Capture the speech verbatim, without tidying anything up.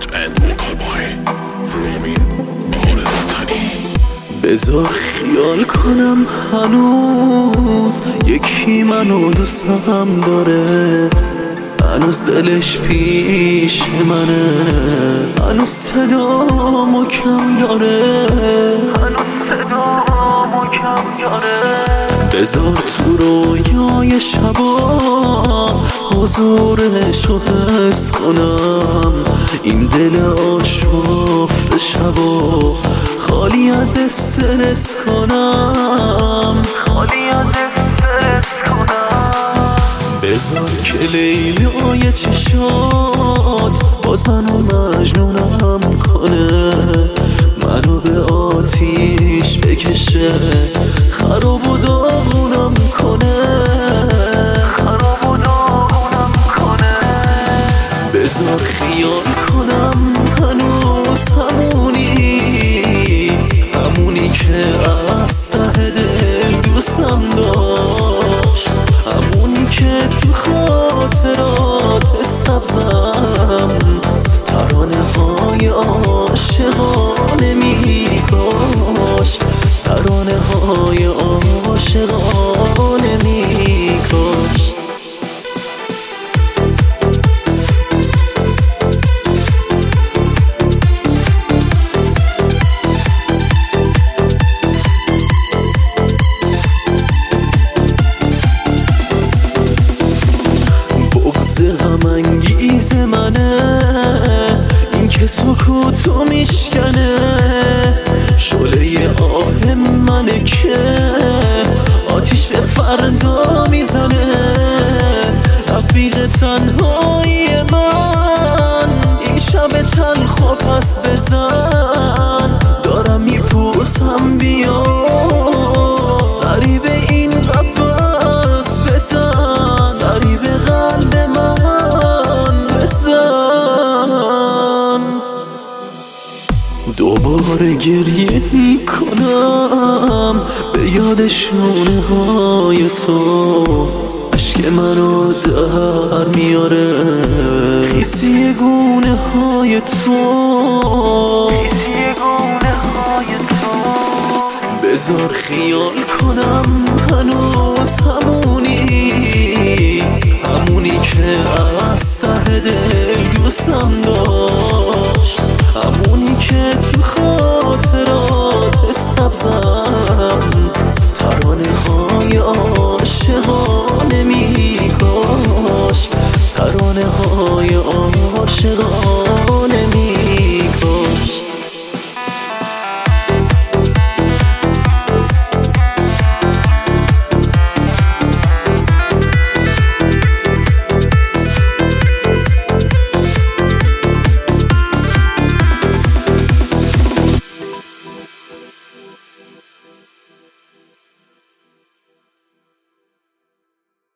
بذار خیال کنم هنوز یکی منو دوستم داره، هنوز دلش پیش منه، هنوز صدامو کم داره، هنوز صدامو کم داره. بذار تو رویای شبا حضورش رو حس کنم، این دل آشفته شبا خالی از استرس کنم، خالی از استرس کنم. بذار که لیلای چشات باز منو مجنونم کنه، منو به آتیش بکشه، خراب و داغونم کنه، خراب و داغونم کنه. بذار خیال کنم هنوز همونی، همونی که از ته دل دوستم داشت، همونی که تو خاطرات سبزم ترانه های عاشقانه میکاشت، ترانه های عاشقانه میکاشت. غم انگیز منه این که سکوتو میشکنه، شعله آه منه که آتیش به فردا میزنه، رفیق تنهایی من این شب تلخ و پس بزن، دارم میپوسم بیا سری به این قفس بزن، سری به قلب من بزن. دوباره گریه میکنم به یاد شونه های تو، عشق منو در میاره خیسی گونه های تو، خیسی گونه های تو. بذار خیال کنم هنوز همونی، همونی که از ته دل دوستم داشت، همونی که تو خاطرات سبزم ترانه های عاشقانه میکاشت، ترانه های عاشقانه